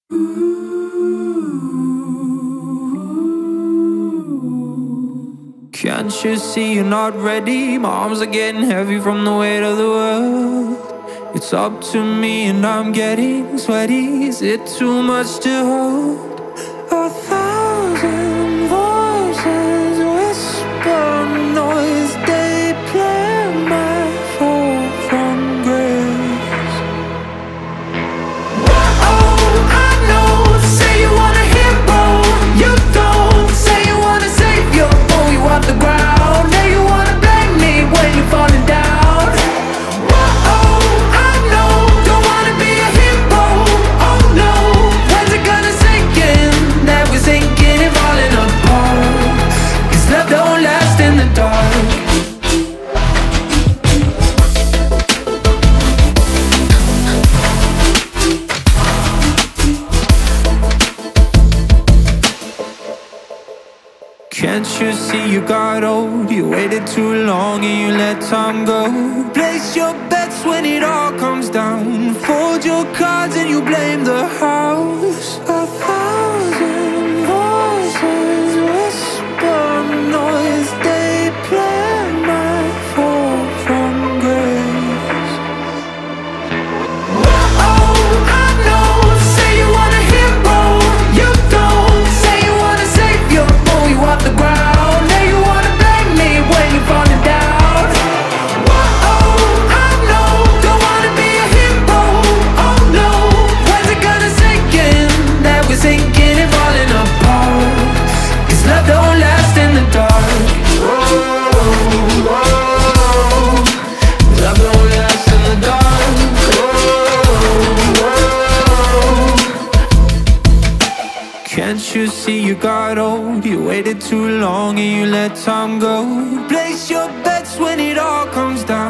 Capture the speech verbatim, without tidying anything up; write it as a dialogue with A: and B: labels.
A: Can't you see you're not ready? My arms are getting heavy from the weight of the world. It's up to me and I'm getting sweaty. Is it too much to hold? A thousand voices whisper noise. They play my fall from grace. Oh, I know. Say you want a hero, you don't. Say you want a savior, pull you off the ground. Now you wanna blame me when you're falling down. Oh, I know. Don't wanna be a hero, oh no. When's it gonna sink in that we're sinking and falling apart? 'Cause love don't last in the dark. Can't you see you got old? You waited too long and you let time go. Place your bets when it all comes down. Fold your cards and you blame the house. A thousand voices whisper noise. They play my fall from grace. Oh, I know. Say you want a hero, you don't. Say you want a savior, pull you off the ground. Now you wanna blame me when you're falling down. Oh, I know. Don't wanna be a hero, oh no. When's it gonna sink in that we're sinking and falling apart? 'Cause love don't last in the dark. Oh, oh, oh. Love don't last in the dark. Oh, oh. Can't you see you got old? You waited too long and you let time go. Place your bets when it all comes down.